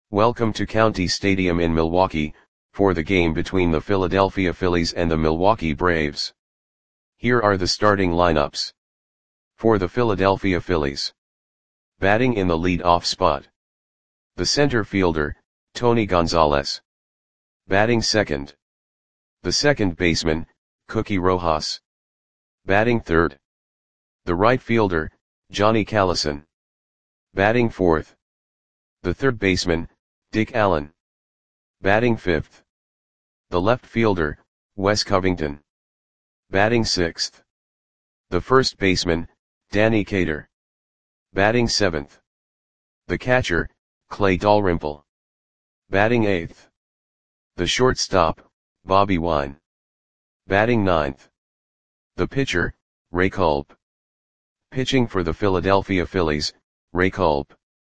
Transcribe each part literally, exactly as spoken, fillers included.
Welcome to County Stadium in Milwaukee, for the game between the Philadelphia Phillies and the Milwaukee Braves. Here are the starting lineups. For the Philadelphia Phillies. Batting in the lead-off spot. The center fielder, Tony Gonzalez. Batting second. The second baseman, Cookie Rojas. Batting third. The right fielder, Johnny Callison. Batting fourth. The third baseman, Dick Allen. Batting fifth. The left fielder, Wes Covington. Batting sixth. The first baseman, Danny Cater. Batting seventh. The catcher, Clay Dalrymple. Batting eighth. The shortstop, Bobby Wine. Batting ninth. The pitcher, Ray Culp. Pitching for the Philadelphia Phillies, Ray Culp.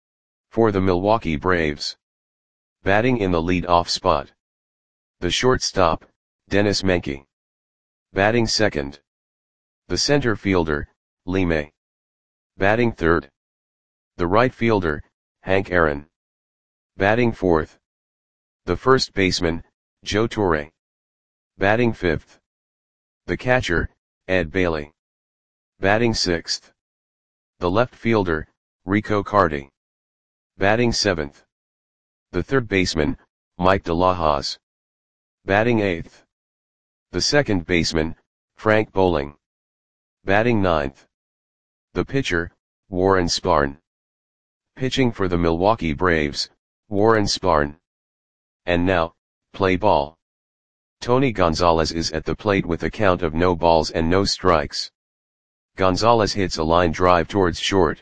For the Milwaukee Braves. Batting in the lead-off spot. The shortstop, Dennis Menke. Batting second. The center fielder, Lee May. Batting third. The right fielder, Hank Aaron. Batting fourth. The first baseman, Joe Torre. Batting fifth. The catcher, Ed Bailey. Batting sixth. The left fielder, Rico Carty. Batting seventh. The third baseman, Mike DeLahoz. Batting eighth. The second baseman, Frank Bowling. Batting ninth. The pitcher, Warren Spahn. Pitching for the Milwaukee Braves, Warren Spahn. And now, play ball. Tony Gonzalez is at the plate with a count of no balls and no strikes. Gonzalez hits a line drive towards short.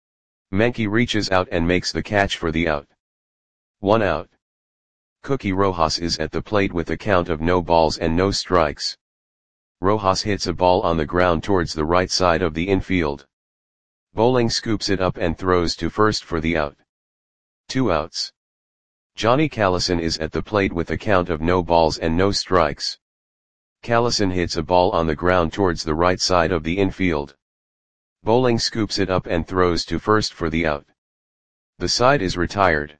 Menke reaches out and makes the catch for the out. One out. Cookie Rojas is at the plate with a count of no balls and no strikes. Rojas hits a ball on the ground towards the right side of the infield. Bowling scoops it up and throws to first for the out. Two outs. Johnny Callison is at the plate with a count of no balls and no strikes. Callison hits a ball on the ground towards the right side of the infield. Bowling scoops it up and throws to first for the out. The side is retired.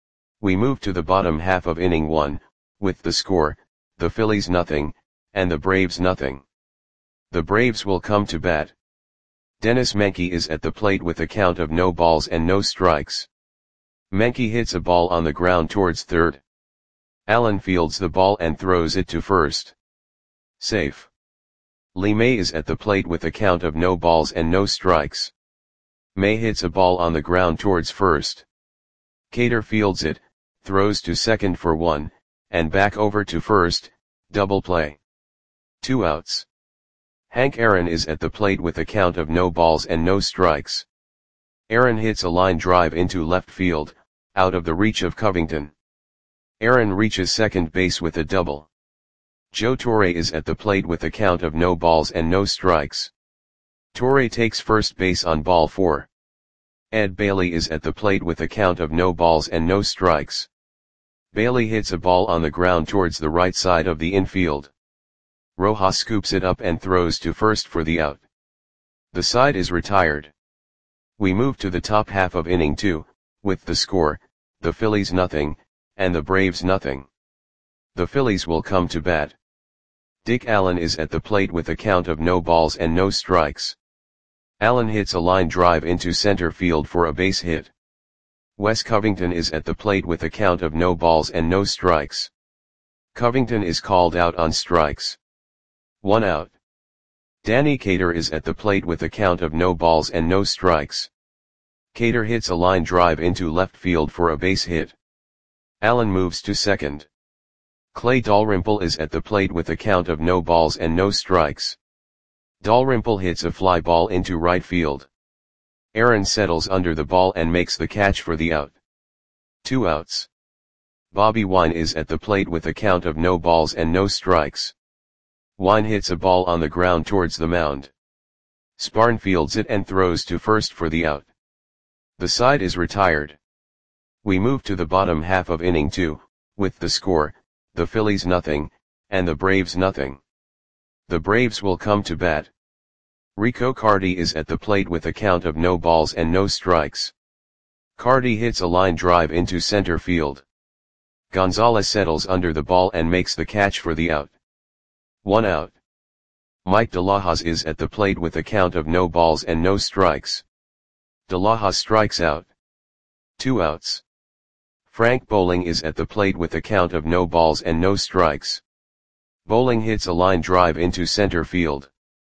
We move to the bottom half of inning one, with the score, the Phillies nothing, and the Braves nothing. The Braves will come to bat. Dennis Menke is at the plate with a count of no balls and no strikes. Menke hits a ball on the ground towards third. Allen fields the ball and throws it to first. Safe. Lee May is at the plate with a count of no balls and no strikes. May hits a ball on the ground towards first. Cater fields it, throws to second for one, and back over to first, double play. Two outs. Hank Aaron is at the plate with a count of no balls and no strikes. Aaron hits a line drive into left field, out of the reach of Covington. Aaron reaches second base with a double. Joe Torre is at the plate with a count of no balls and no strikes. Torre takes first base on ball four. Ed Bailey is at the plate with a count of no balls and no strikes. Bailey hits a ball on the ground towards the right side of the infield. Rojas scoops it up and throws to first for the out. The side is retired. We move to the top half of inning two, with the score, the Phillies nothing, and the Braves nothing. The Phillies will come to bat. Dick Allen is at the plate with a count of no balls and no strikes. Allen hits a line drive into center field for a base hit. Wes Covington is at the plate with a count of no balls and no strikes. Covington is called out on strikes. One out. Danny Cater is at the plate with a count of no balls and no strikes. Cater hits a line drive into left field for a base hit. Allen moves to second. Clay Dalrymple is at the plate with a count of no balls and no strikes. Dalrymple hits a fly ball into right field. Aaron settles under the ball and makes the catch for the out. Two outs. Bobby Wine is at the plate with a count of no balls and no strikes. Wine hits a ball on the ground towards the mound. Spahn fields it and throws to first for the out. The side is retired. We move to the bottom half of inning two, with the score, the Phillies nothing, and the Braves nothing. The Braves will come to bat. Rico Carty is at the plate with a count of no balls and no strikes. Cardi hits a line drive into center field. Gonzalez settles under the ball and makes the catch for the out. One out. Mike De La Hoz is at the plate with a count of no balls and no strikes. De La Hoz strikes out. Two outs. Frank Bowling is at the plate with a count of no balls and no strikes. Bowling hits a line drive into center field.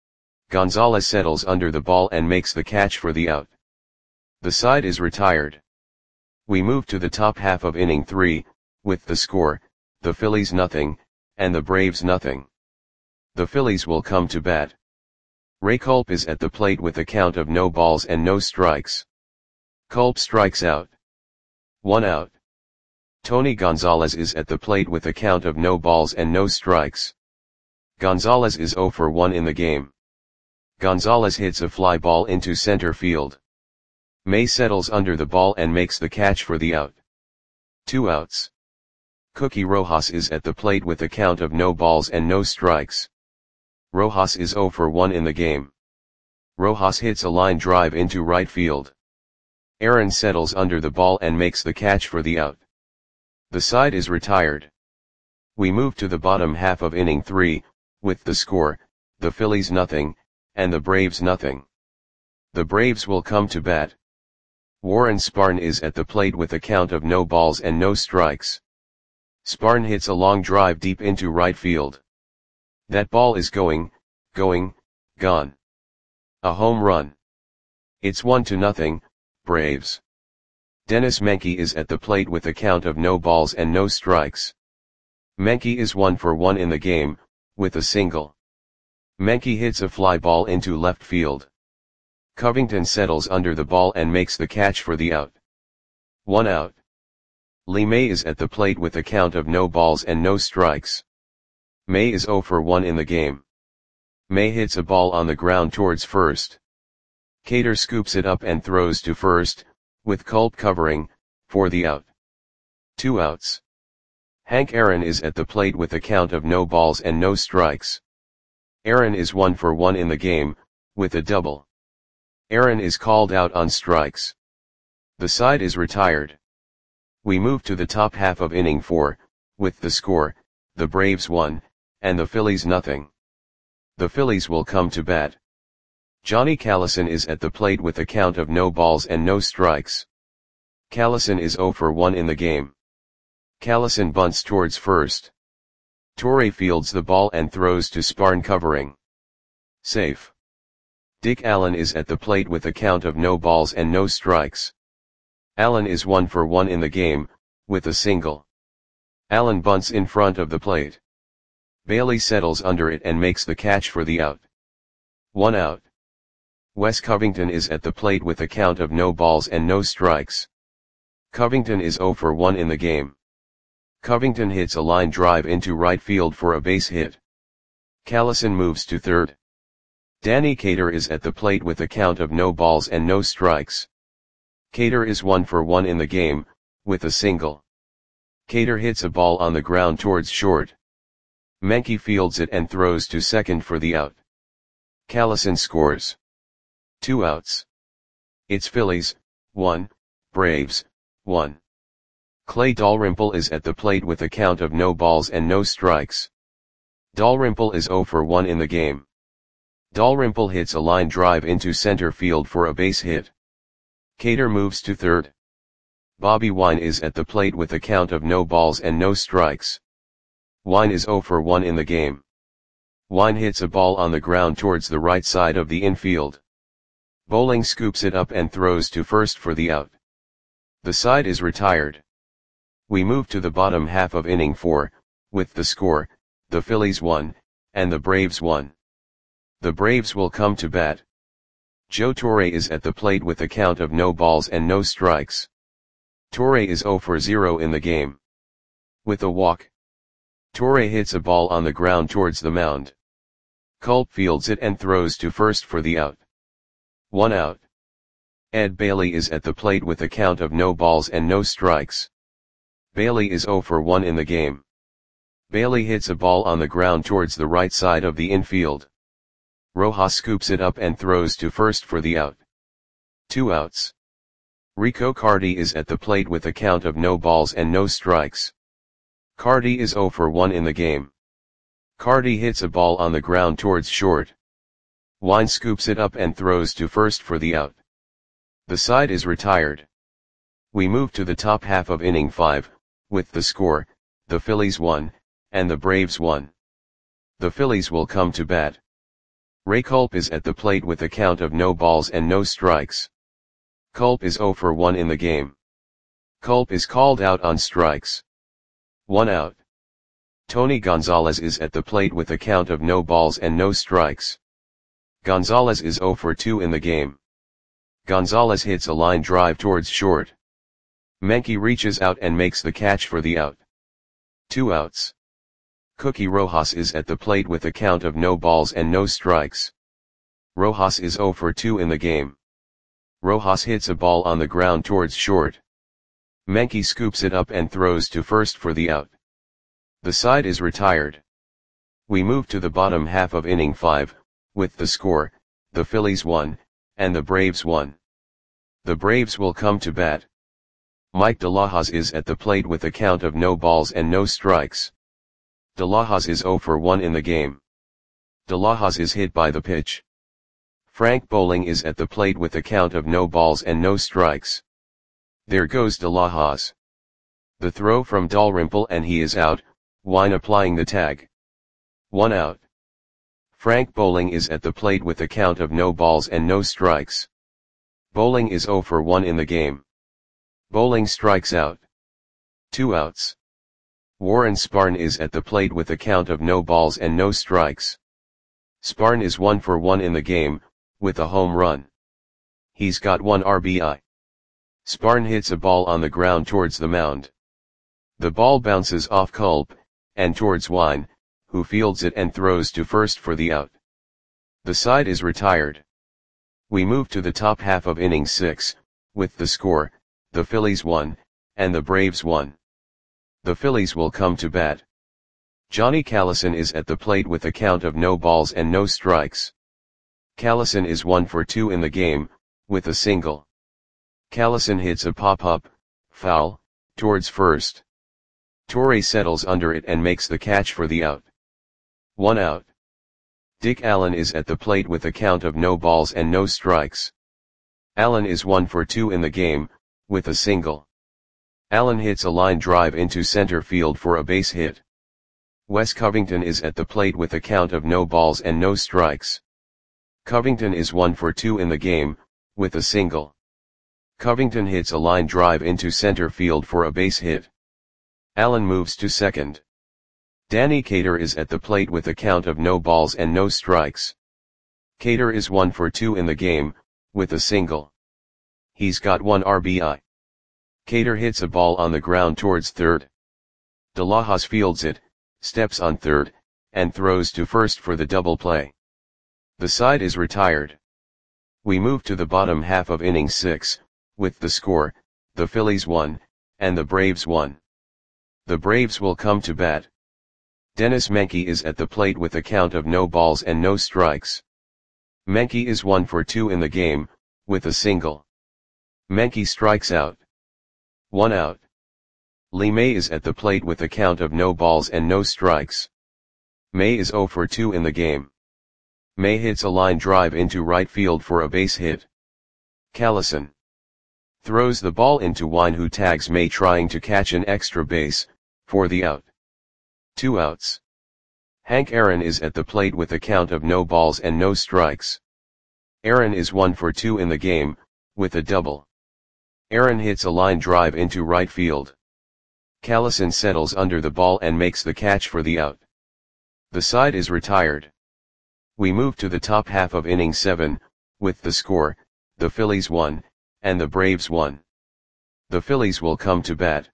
Gonzalez settles under the ball and makes the catch for the out. The side is retired. We move to the top half of inning three, with the score, the Phillies nothing, and the Braves nothing. The Phillies will come to bat. Ray Culp is at the plate with a count of no balls and no strikes. Culp strikes out. One out. Tony Gonzalez is at the plate with a count of no balls and no strikes. Gonzalez is zero for one in the game. Gonzalez hits a fly ball into center field. May settles under the ball and makes the catch for the out. Two outs. Cookie Rojas is at the plate with a count of no balls and no strikes. Rojas is zero for one in the game. Rojas hits a line drive into right field. Aaron settles under the ball and makes the catch for the out. The side is retired. We move to the bottom half of inning three, with the score, the Phillies nothing, and the Braves nothing. The Braves will come to bat. Warren Spahn is at the plate with a count of no balls and no strikes. Spahn hits a long drive deep into right field. That ball is going, going, gone. A home run. It's one to nothing, Braves. Dennis Menke is at the plate with a count of no balls and no strikes. Menke is one for one in the game, with a single. Menke hits a fly ball into left field. Covington settles under the ball and makes the catch for the out. One out. Lee May is at the plate with a count of no balls and no strikes. May is zero for one in the game. May hits a ball on the ground towards first. Cater scoops it up and throws to first, with Culp covering, for the out. Two outs. Hank Aaron is at the plate with a count of no balls and no strikes. Aaron is one for one in the game, with a double. Aaron is called out on strikes. The side is retired. We move to the top half of inning four, with the score, the Braves one, and the Phillies nothing. The Phillies will come to bat. Johnny Callison is at the plate with a count of no balls and no strikes. Callison is zero for one in the game. Callison bunts towards first. Torre fields the ball and throws to Spahn covering. Safe. Dick Allen is at the plate with a count of no balls and no strikes. Allen is one for one in the game, with a single. Allen bunts in front of the plate. Bailey settles under it and makes the catch for the out. One out. Wes Covington is at the plate with a count of no balls and no strikes. Covington is zero for one in the game. Covington hits a line drive into right field for a base hit. Callison moves to third. Danny Cater is at the plate with a count of no balls and no strikes. Cater is one for one in the game, with a single. Cater hits a ball on the ground towards short. Menke fields it and throws to second for the out. Callison scores. Two outs. It's Phillies, one, Braves, one. Clay Dalrymple is at the plate with a count of no balls and no strikes. Dalrymple is zero for one in the game. Dalrymple hits a line drive into center field for a base hit. Cater moves to third. Bobby Wine is at the plate with a count of no balls and no strikes. Wine is zero for one in the game. Wine hits a ball on the ground towards the right side of the infield. Bowling scoops it up and throws to first for the out. The side is retired. We move to the bottom half of inning four, with the score, the Phillies one, and the Braves one. The Braves will come to bat. Joe Torre is at the plate with a count of no balls and no strikes. Torre is zero for zero in the game. With a walk. Torre hits a ball on the ground towards the mound. Culp fields it and throws to first for the out. One out. Ed Bailey is at the plate with a count of no balls and no strikes. Bailey is zero for one in the game. Bailey hits a ball on the ground towards the right side of the infield. Rojas scoops it up and throws to first for the out. Two outs. Rico Cardi is at the plate with a count of no balls and no strikes. Cardi is zero for one in the game. Cardi hits a ball on the ground towards short. Wine scoops it up and throws to first for the out. The side is retired. We move to the top half of inning five, with the score, the Phillies won, and the Braves won. The Phillies will come to bat. Ray Culp is at the plate with a count of no balls and no strikes. Culp is zero for one in the game. Culp is called out on strikes. One out. Tony Gonzalez is at the plate with a count of no balls and no strikes. Gonzalez is zero for two in the game. Gonzalez hits a line drive towards short. Menke reaches out and makes the catch for the out. Two outs. Cookie Rojas is at the plate with a count of no balls and no strikes. Rojas is zero for two in the game. Rojas hits a ball on the ground towards short. Menke scoops it up and throws to first for the out. The side is retired. We move to the bottom half of inning five, with the score, the Phillies won, and the Braves won. The Braves will come to bat. Mike De La Hoz is at the plate with a count of no balls and no strikes. De La Hoz is zero for one in the game. De La Hoz is hit by the pitch. Frank Bowling is at the plate with a count of no balls and no strikes. There goes De La Hoz. The throw from Dalrymple and he is out, Wine applying the tag. One out. Frank Bowling is at the plate with a count of no balls and no strikes. Bowling is zero for one in the game. Bowling strikes out. Two outs. Warren Spahn is at the plate with a count of no balls and no strikes. Spahn is one for one in the game, with a home run. He's got one R B I. Spahn hits a ball on the ground towards the mound. The ball bounces off Culp, and towards Wine, who fields it and throws to first for the out. The side is retired. We move to the top half of inning six, with the score, the Phillies won, and the Braves won. The Phillies will come to bat. Johnny Callison is at the plate with a count of no balls and no strikes. Callison is one for two in the game, with a single. Callison hits a pop-up, foul, towards first. Torre settles under it and makes the catch for the out. One out. Dick Allen is at the plate with a count of no balls and no strikes. Allen is one for two in the game, with a single. Allen hits a line drive into center field for a base hit. Wes Covington is at the plate with a count of no balls and no strikes. Covington is one for two in the game, with a single. Covington hits a line drive into center field for a base hit. Allen moves to second. Danny Cater is at the plate with a count of no balls and no strikes. Cater is one for two in the game, with a single. He's got one R B I. Cater hits a ball on the ground towards third. De La Hoz fields it, steps on third, and throws to first for the double play. The side is retired. We move to the bottom half of inning six, with the score, the Phillies won, and the Braves won. The Braves will come to bat. Dennis Menke is at the plate with a count of no balls and no strikes. Menke is one for two in the game, with a single. Menke strikes out. One out. Lee May is at the plate with a count of no balls and no strikes. May is zero for two in the game. May hits a line drive into right field for a base hit. Callison throws the ball into Wine, who tags May trying to catch an extra base, for the out. Two outs. Hank Aaron is at the plate with a count of no balls and no strikes. Aaron is one for two in the game, with a double. Aaron hits a line drive into right field. Callison settles under the ball and makes the catch for the out. The side is retired. We move to the top half of inning seven, with the score, the Phillies won, and the Braves won. The Phillies will come to bat.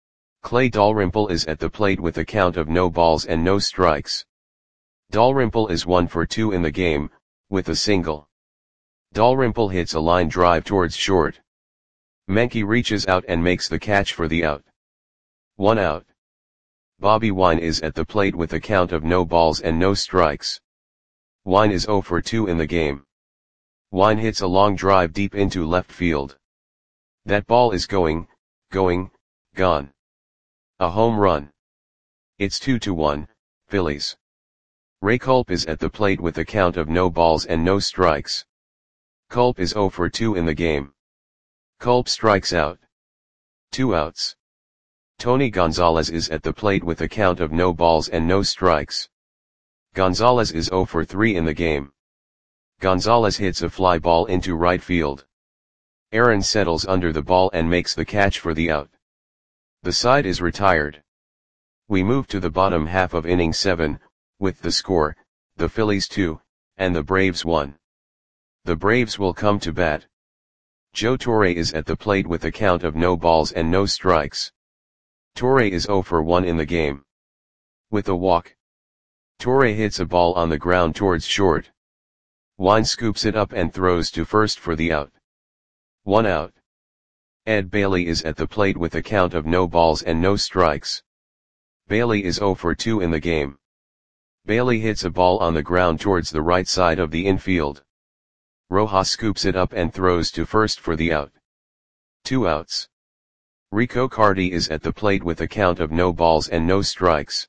Clay Dalrymple is at the plate with a count of no balls and no strikes. Dalrymple is one for two in the game, with a single. Dalrymple hits a line drive towards short. Menke reaches out and makes the catch for the out. One out. Bobby Wine is at the plate with a count of no balls and no strikes. Wine is zero for two in the game. Wine hits a long drive deep into left field. That ball is going, going, gone. A home run. It's two to one, Phillies. Ray Culp is at the plate with a count of no balls and no strikes. Culp is oh for two in the game. Culp strikes out. Two outs. Tony Gonzalez is at the plate with a count of no balls and no strikes. Gonzalez is oh for three in the game. Gonzalez hits a fly ball into right field. Aaron settles under the ball and makes the catch for the out. The side is retired. We move to the bottom half of inning seven, with the score, the Phillies two, and the Braves one. The Braves will come to bat. Joe Torre is at the plate with a count of no balls and no strikes. Torre is oh for one in the game. With a walk. Torre hits a ball on the ground towards short. Wine scoops it up and throws to first for the out. One out. Ed Bailey is at the plate with a count of no balls and no strikes. Bailey is oh for two in the game. Bailey hits a ball on the ground towards the right side of the infield. Rojas scoops it up and throws to first for the out. Two outs. Rico Carty is at the plate with a count of no balls and no strikes.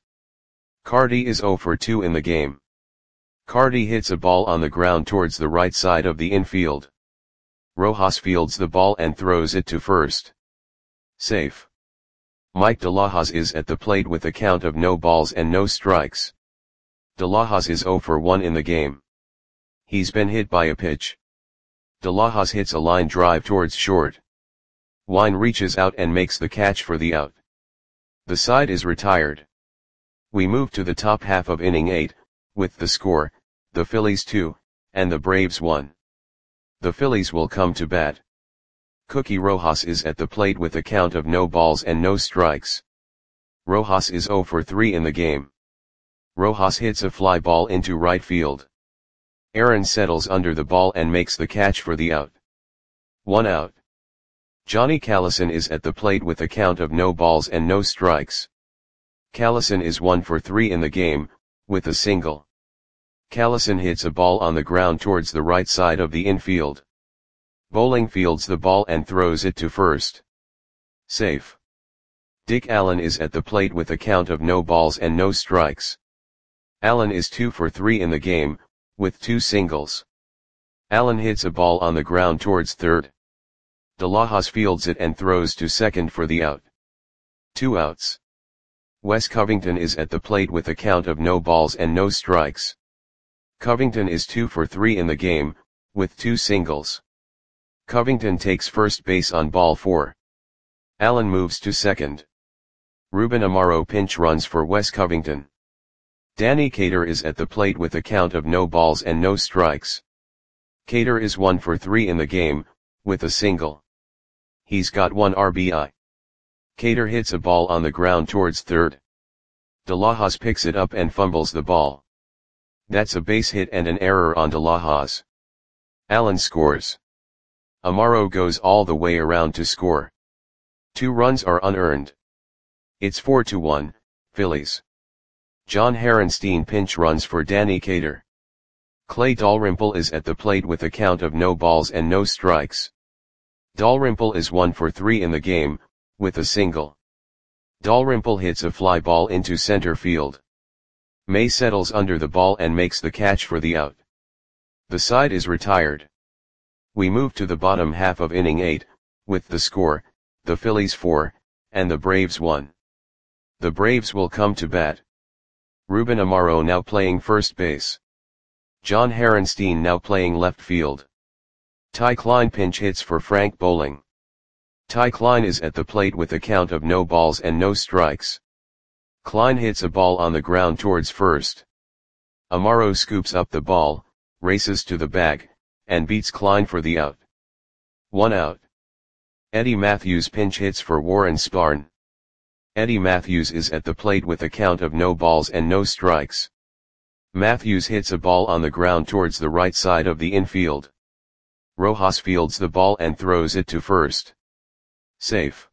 Carty is oh for two in the game. Carty hits a ball on the ground towards the right side of the infield. Rojas fields the ball and throws it to first. Safe. Mike De La Hoz is at the plate with a count of no balls and no strikes. De La Hoz is oh for one in the game. He's been hit by a pitch. De La Hoz hits a line drive towards short. Wine reaches out and makes the catch for the out. The side is retired. We move to the top half of inning eight, with the score, the Phillies two, and the Braves one. The Phillies will come to bat. Cookie Rojas is at the plate with a count of no balls and no strikes. Rojas is oh for three in the game. Rojas hits a fly ball into right field. Aaron settles under the ball and makes the catch for the out. One out. Johnny Callison is at the plate with a count of no balls and no strikes. Callison is one for three in the game, with a single. Callison hits a ball on the ground towards the right side of the infield. Bowling fields the ball and throws it to first. Safe. Dick Allen is at the plate with a count of no balls and no strikes. Allen is two for three in the game, with two singles. Allen hits a ball on the ground towards third. De La Hoz fields it and throws to second for the out. Two outs. Wes Covington is at the plate with a count of no balls and no strikes. Covington is two for three in the game, with two singles. Covington takes first base on ball four. Allen moves to second. Ruben Amaro pinch runs for Wes Covington. Danny Cater is at the plate with a count of no balls and no strikes. Cater is one for three in the game, with a single. He's got one R B I. Cater hits a ball on the ground towards third. De La Hoz picks it up and fumbles the ball. That's a base hit and an error on De La Hoz. Allen scores. Amaro goes all the way around to score. Two runs are unearned. It's four to one, Phillies. John Harenstein pinch runs for Danny Cater. Clay Dalrymple is at the plate with a count of no balls and no strikes. Dalrymple is one for three in the game, with a single. Dalrymple hits a fly ball into center field. May settles under the ball and makes the catch for the out. The side is retired. We move to the bottom half of inning eight, with the score, the Phillies four, and the Braves one. The Braves will come to bat. Ruben Amaro now playing first base. John Harenstein now playing left field. Ty Klein pinch hits for Frank Bowling. Ty Klein is at the plate with a count of no balls and no strikes. Klein hits a ball on the ground towards first. Amaro scoops up the ball, races to the bag, and beats Klein for the out. One out. Eddie Matthews pinch hits for Warren Spahn. Eddie Matthews is at the plate with a count of no balls and no strikes. Matthews hits a ball on the ground towards the right side of the infield. Rojas fields the ball and throws it to first. Safe.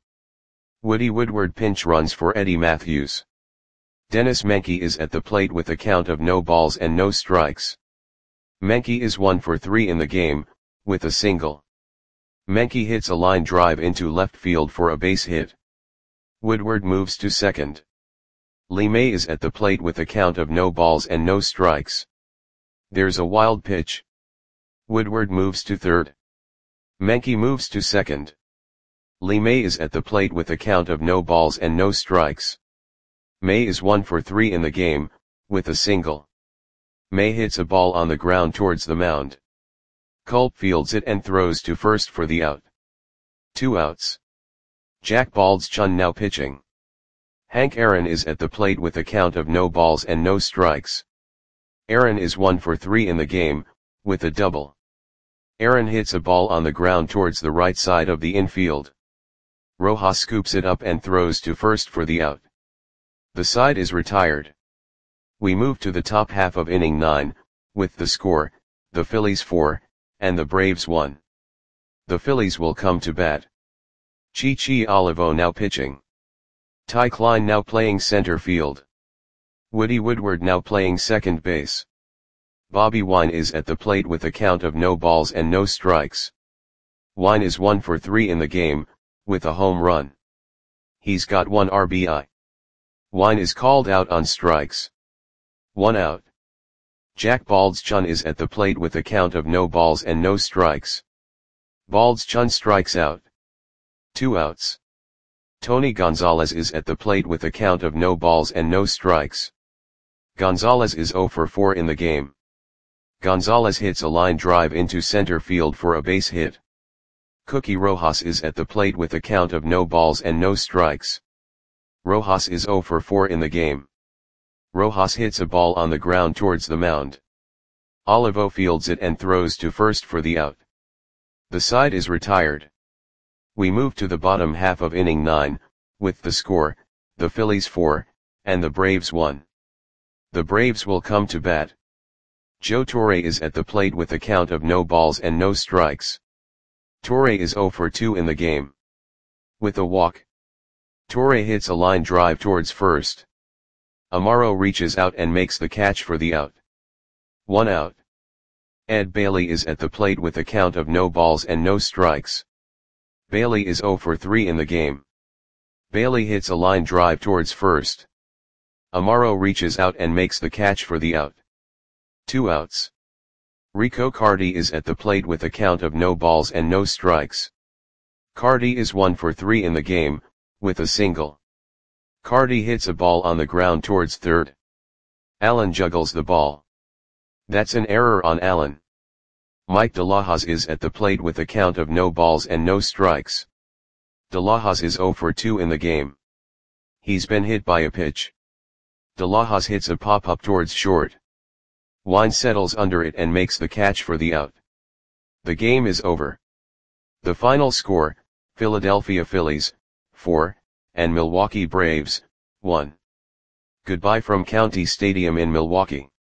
Woody Woodward pinch runs for Eddie Matthews. Dennis Menke is at the plate with a count of no balls and no strikes. Menke is one for three in the game, with a single. Menke hits a line drive into left field for a base hit. Woodward moves to second. Lee May is at the plate with a count of no balls and no strikes. There's a wild pitch. Woodward moves to third. Menke moves to second. Lee May is at the plate with a count of no balls and no strikes. May is one for three in the game, with a single. May hits a ball on the ground towards the mound. Culp fields it and throws to first for the out. Two outs. Jack Baldschun now pitching. Hank Aaron is at the plate with a count of no balls and no strikes. Aaron is one for three in the game, with a double. Aaron hits a ball on the ground towards the right side of the infield. Rojas scoops it up and throws to first for the out. The side is retired. We move to the top half of inning nine, with the score, the Phillies four, and the Braves one. The Phillies will come to bat. Chichi Olivo now pitching. Ty Klein now playing center field. Woody Woodward now playing second base. Bobby Wine is at the plate with a count of no balls and no strikes. Wine is one for three in the game, with a home run. He's got one R B I. Wine is called out on strikes. One out. Jack Baldschun is at the plate with a count of no balls and no strikes. Baldschun strikes out. Two outs. Tony Gonzalez is at the plate with a count of no balls and no strikes. Gonzalez is zero for four in the game. Gonzalez hits a line drive into center field for a base hit. Cookie Rojas is at the plate with a count of no balls and no strikes. Rojas is zero for four in the game. Rojas hits a ball on the ground towards the mound. Olivo fields it and throws to first for the out. The side is retired. We move to the bottom half of inning nine, with the score, the Phillies four, and the Braves one. The Braves will come to bat. Joe Torre is at the plate with a count of no balls and no strikes. Torre is zero for two in the game. With a walk. Torre hits a line drive towards first. Amaro reaches out and makes the catch for the out. One out. Ed Bailey is at the plate with a count of no balls and no strikes. Bailey is zero for three in the game. Bailey hits a line drive towards first. Amaro reaches out and makes the catch for the out. Two outs. Rico Cardi is at the plate with a count of no balls and no strikes. Cardi is one for three in the game, with a single. Cardi hits a ball on the ground towards third. Allen juggles the ball. That's an error on Allen. Mike De La Hoz is at the plate with a count of no balls and no strikes. De La Hoz is zero for two in the game. He's been hit by a pitch. De La Hoz hits a pop-up towards short. Wine settles under it and makes the catch for the out. The game is over. The final score, Philadelphia Phillies, four, and Milwaukee Braves, one. Goodbye from County Stadium in Milwaukee.